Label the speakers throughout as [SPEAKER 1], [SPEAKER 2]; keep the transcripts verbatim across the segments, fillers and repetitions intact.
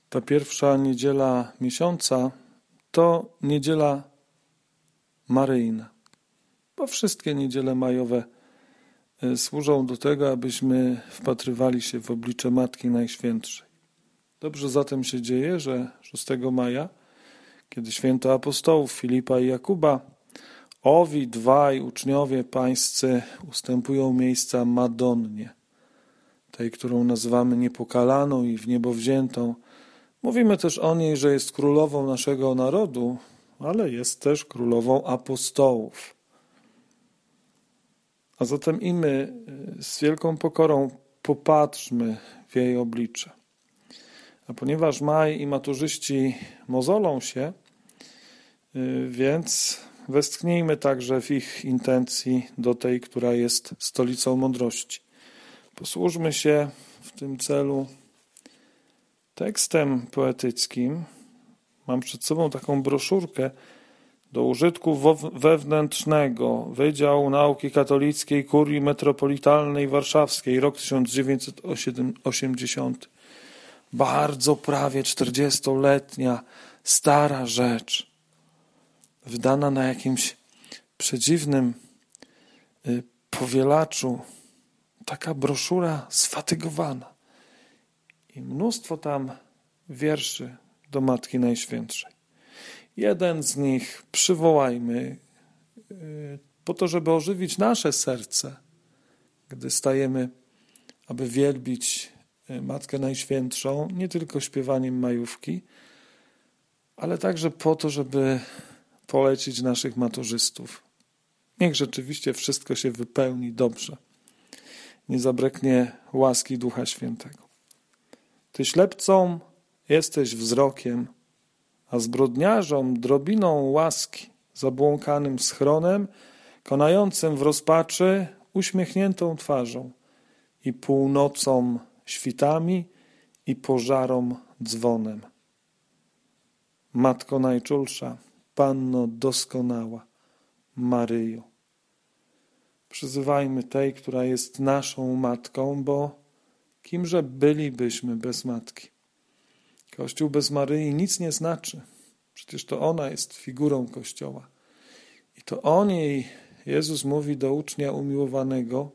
[SPEAKER 1] Ta pierwsza niedziela miesiąca to niedziela maryjna, bo wszystkie niedziele majowe służą do tego, abyśmy wpatrywali się w oblicze Matki Najświętszej. Dobrze zatem się dzieje, że szóstego maja, kiedy święto apostołów Filipa i Jakuba, owi dwaj uczniowie pańscy ustępują miejsca Madonnie, tej, którą nazywamy niepokalaną i w niebo wziętą. Mówimy też o niej, że jest królową naszego narodu, ale jest też królową apostołów. A zatem i my z wielką pokorą popatrzmy w jej oblicze. A ponieważ maj i maturzyści mozolą się, więc westchnijmy także w ich intencji do tej, która jest stolicą mądrości. Posłużmy się w tym celu tekstem poetyckim. Mam przed sobą taką broszurkę do użytku wewnętrznego, Wydział Nauki Katolickiej Kurii Metropolitalnej Warszawskiej, rok tysiąc dziewięćset osiemdziesiąty. Bardzo prawie czterdziestoletnia, stara rzecz, wydana na jakimś przedziwnym powielaczu, taka broszura sfatygowana i mnóstwo tam wierszy do Matki Najświętszej. Jeden z nich przywołajmy po to, żeby ożywić nasze serce, gdy stajemy, aby wielbić Matkę Najświętszą, nie tylko śpiewaniem majówki, ale także po to, żeby polecić naszych maturzystów. Niech rzeczywiście wszystko się wypełni dobrze. Nie zabraknie łaski Ducha Świętego. Ty ślepcom jesteś wzrokiem, a zbrodniarzom drobiną łaski, zabłąkanym schronem, konającym w rozpaczy uśmiechniętą twarzą i północą świtami i pożarom dzwonem. Matko Najczulsza, Panno doskonała, Maryjo. Przyzywajmy tej, która jest naszą Matką, bo kimże bylibyśmy bez Matki? Kościół bez Maryi nic nie znaczy. Przecież to ona jest figurą Kościoła. I to o niej Jezus mówi do ucznia umiłowanego: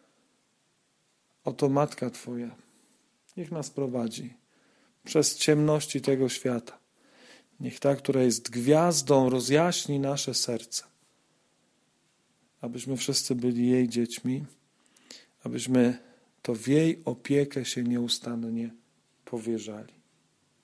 [SPEAKER 1] oto Matka Twoja. Niech nas prowadzi przez ciemności tego świata. Niech ta, która jest gwiazdą, rozjaśni nasze serce. Abyśmy wszyscy byli jej dziećmi, abyśmy to w jej opiekę się nieustannie powierzali.